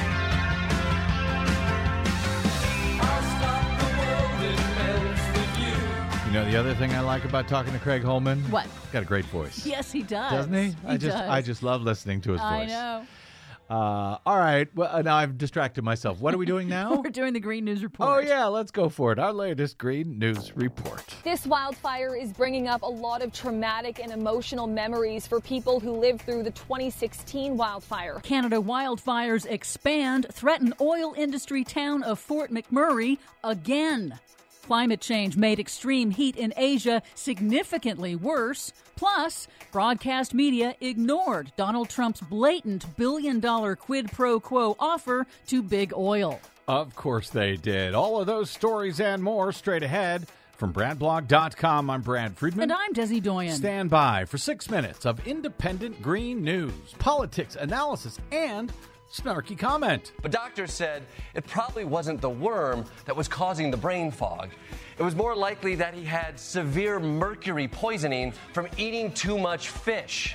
You know the other thing I like about talking to Craig Holman? What? He's got a great voice. Yes, he does. Doesn't he? He I just does. I just love listening to his voice. I know. Uh, all right. Well, uh, now I've distracted myself. What are we doing now? We're doing the Green News Report. Oh, yeah. Let's go for it. Our latest Green News Report. This wildfire is bringing up a lot of traumatic and emotional memories for people who lived through the twenty sixteen wildfire. Canada wildfires expand, threaten oil industry town of Fort McMurray again. Climate change made extreme heat in Asia significantly worse. Plus, broadcast media ignored Donald Trump's blatant billion-dollar quid pro quo offer to big oil. Of course they did. All of those stories and more straight ahead. From brad blog dot com, I'm Brad Friedman. And I'm Desi Doyen. Stand by for six minutes of independent green news, politics, analysis, and snarky comment. But doctors said it probably wasn't the worm that was causing the brain fog. It was more likely that he had severe mercury poisoning from eating too much fish.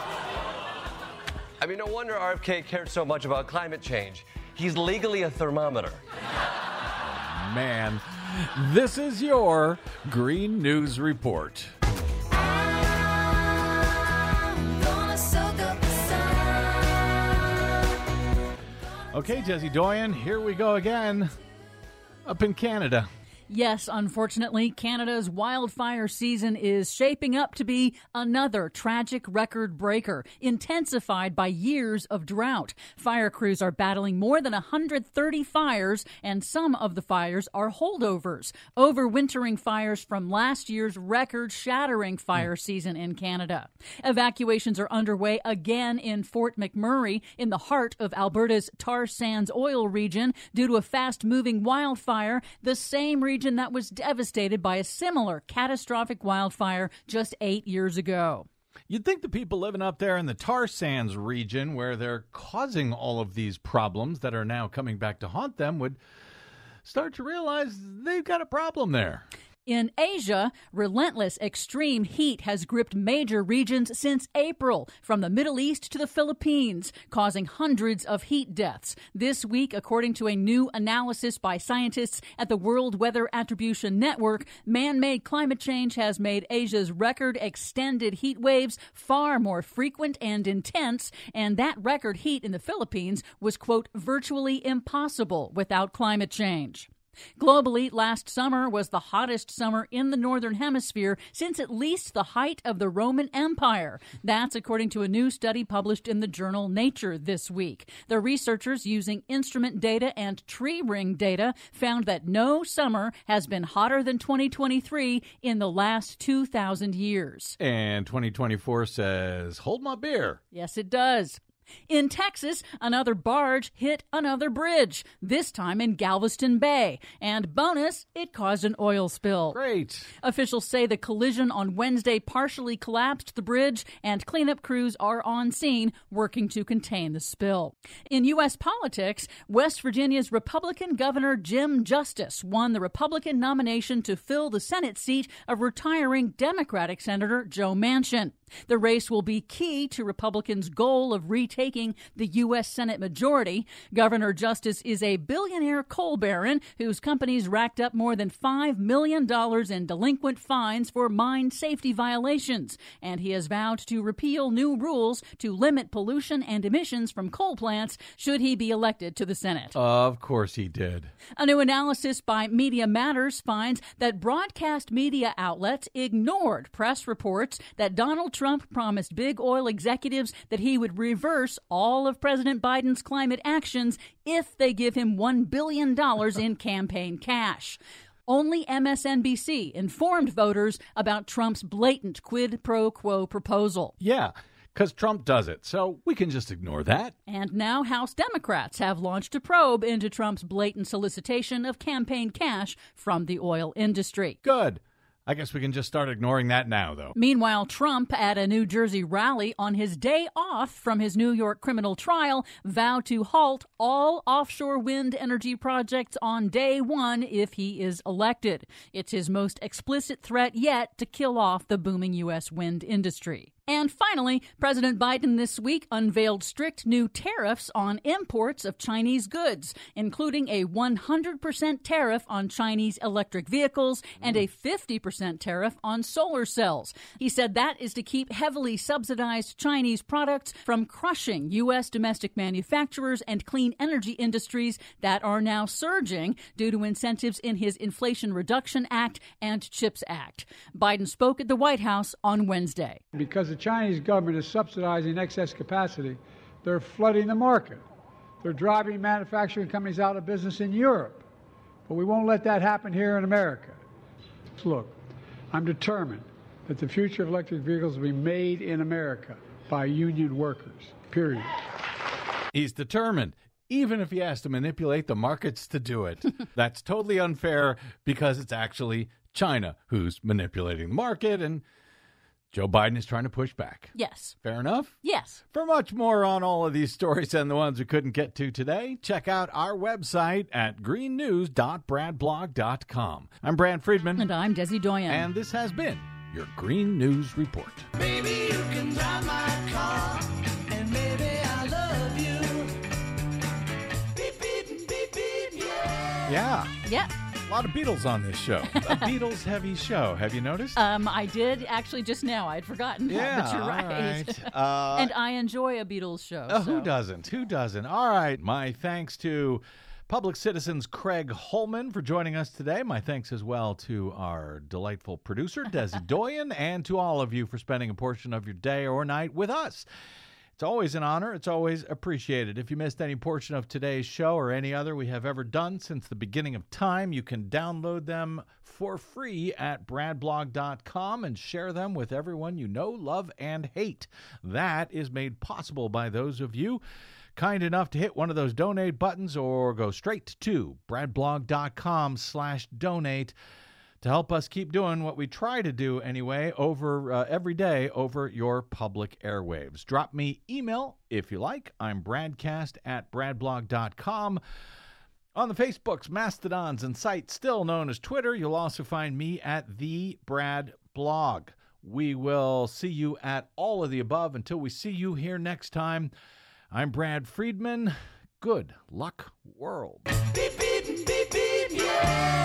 I mean, no wonder R F K cared so much about climate change. He's legally a thermometer. Man, this is your Green News Report. Okay, Desi Doyen, here we go again. Up in Canada. Yes, unfortunately, Canada's wildfire season is shaping up to be another tragic record breaker, intensified by years of drought. Fire crews are battling more than one hundred thirty fires, and some of the fires are holdovers, overwintering fires from last year's record-shattering fire season in Canada. Evacuations are underway again in Fort McMurray, in the heart of Alberta's tar sands oil region, due to a fast-moving wildfire, the same region that was devastated by a similar catastrophic wildfire just eight years ago. You'd think the people living up there in the tar sands region, where they're causing all of these problems that are now coming back to haunt them, would start to realize they've got a problem there. In Asia, relentless extreme heat has gripped major regions since April, from the Middle East to the Philippines, causing hundreds of heat deaths. This week, according to a new analysis by scientists at the World Weather Attribution Network, man-made climate change has made Asia's record extended heat waves far more frequent and intense, and that record heat in the Philippines was, quote, virtually impossible without climate change. Globally, last summer was the hottest summer in the Northern Hemisphere since at least the height of the Roman Empire. That's according to a new study published in the journal Nature this week. The researchers, using instrument data and tree ring data, found that no summer has been hotter than twenty twenty-three in the last two thousand years. And twenty twenty-four says, hold my beer. Yes, it does. In Texas, another barge hit another bridge, this time in Galveston Bay. And bonus, it caused an oil spill. Great. Officials say the collision on Wednesday partially collapsed the bridge, and cleanup crews are on scene working to contain the spill. In U S politics, West Virginia's Republican Governor Jim Justice won the Republican nomination to fill the Senate seat of retiring Democratic Senator Joe Manchin. The race will be key to Republicans' goal of retaking the U S Senate majority. Governor Justice is a billionaire coal baron whose companies racked up more than five million dollars in delinquent fines for mine safety violations, and he has vowed to repeal new rules to limit pollution and emissions from coal plants should he be elected to the Senate. Of course he did. A new analysis by Media Matters finds that broadcast media outlets ignored press reports that Donald Trump promised big oil executives that he would reverse all of President Biden's climate actions if they give him one billion dollars in campaign cash. Only M S N B C informed voters about Trump's blatant quid pro quo proposal. Yeah, because Trump does it, so we can just ignore that. And now House Democrats have launched a probe into Trump's blatant solicitation of campaign cash from the oil industry. Good. I guess we can just start ignoring that now, though. Meanwhile, Trump, at a New Jersey rally on his day off from his New York criminal trial, vowed to halt all offshore wind energy projects on day one if he is elected. It's his most explicit threat yet to kill off the booming U S wind industry. And finally, President Biden this week unveiled strict new tariffs on imports of Chinese goods, including a one hundred percent tariff on Chinese electric vehicles and a fifty percent tariff on solar cells. He said that is to keep heavily subsidized Chinese products from crushing U S domestic manufacturers and clean energy industries that are now surging due to incentives in his Inflation Reduction Act and CHIPS Act. Biden spoke at the White House on Wednesday. Because the Chinese government is subsidizing excess capacity, they're flooding the market. They're driving manufacturing companies out of business in Europe. But we won't let that happen here in America. Look, I'm determined that the future of electric vehicles will be made in America by union workers, period. He's determined, even if he has to manipulate the markets to do it. That's totally unfair because it's actually China who's manipulating the market, and Joe Biden is trying to push back. Yes. Fair enough? Yes. For much more on all of these stories and the ones we couldn't get to today, check out our website at green news dot brad blog dot com. I'm Brad Friedman. And I'm Desi Doyen. And this has been your Green News Report. Maybe you can drive my car, and maybe I love you. Beep, beep, beep, beep, yeah. Yeah. Yeah. A lot of Beatles on this show. A Beatles-heavy show. Have you noticed? Um, I did actually just now. I'd forgotten. Yeah, but you're all right. right. Uh, and I enjoy a Beatles show. Uh, so. Who doesn't? Who doesn't? All right. My thanks to Public Citizen's Craig Holman for joining us today. My thanks as well to our delightful producer, Desi Doyen, and to all of you for spending a portion of your day or night with us. It's always an honor. It's always appreciated. If you missed any portion of today's show or any other we have ever done since the beginning of time, you can download them for free at brad blog dot com and share them with everyone you know, love, and hate. That is made possible by those of you kind enough to hit one of those donate buttons or go straight to brad blog dot com slash donate. To help us keep doing what we try to do anyway over uh, every day over your public airwaves. Drop me email if you like. I'm bradcast at brad blog dot com. On the Facebooks, Mastodons, and sites still known as Twitter, you'll also find me at The Brad Blog. We will see you at all of the above. Until we see you here next time, I'm Brad Friedman. Good luck, world. Beep, beep, beep, beep, yeah.